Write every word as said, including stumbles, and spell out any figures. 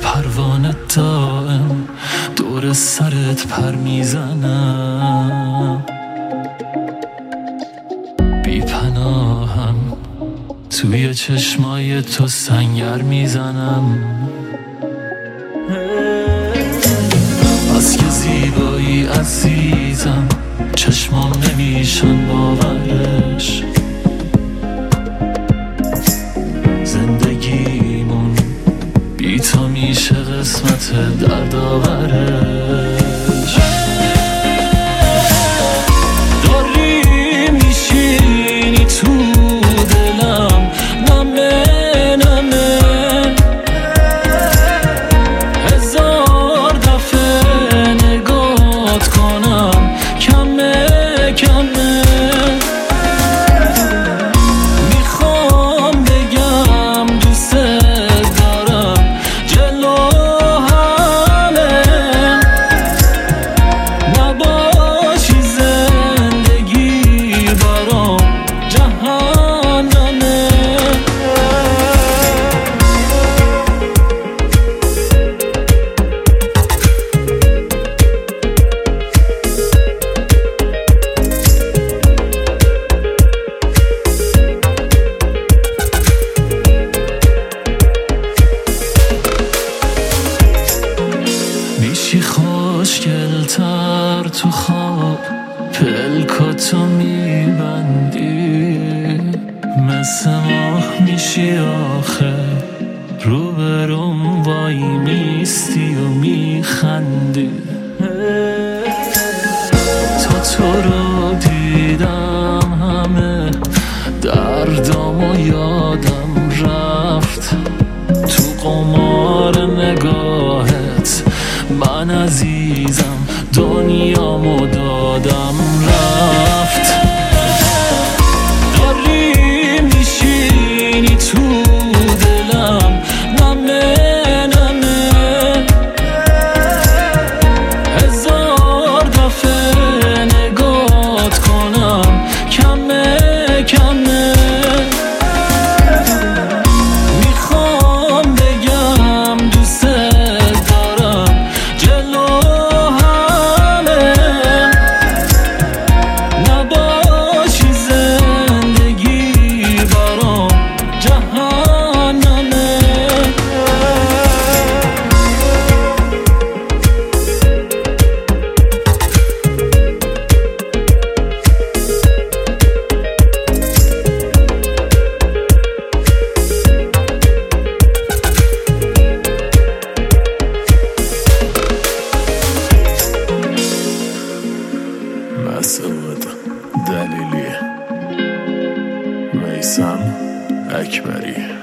پروانه دائم دور سرت پر میزنم، بی پناهم توی چشمای تو سنگر میزنم. بس که زیبایی عزیزم، چشمام نمیشن باورش. زندگیمون بی تو میشه قسمت دردآورش. داری میشینی تو دلم، نمه نمه هزار دفعه نگات کنم، کمه کمه. میخوام بگم دوست دارم، جلو همه نباشی زندگی برام جهنمه. میشی خوشگل‌تر تو خواب، پلکاتو میبندی، مثل ماه میشی آخه، روبروم وای میستی و میخندی. تا تو رو دیدم همه دردامو یادم رفت، تو قمار نگاهت من عزیزم دنیامو دادم رفت. داری میشینی تو دلم، نمه نمه هزار دفعه نگات کنم، کمه کمه. میخوام بگم دوست دارم، جلو همه نباشی زندگی برام جهنمه. مسعود دلیلی، میثم اکبری.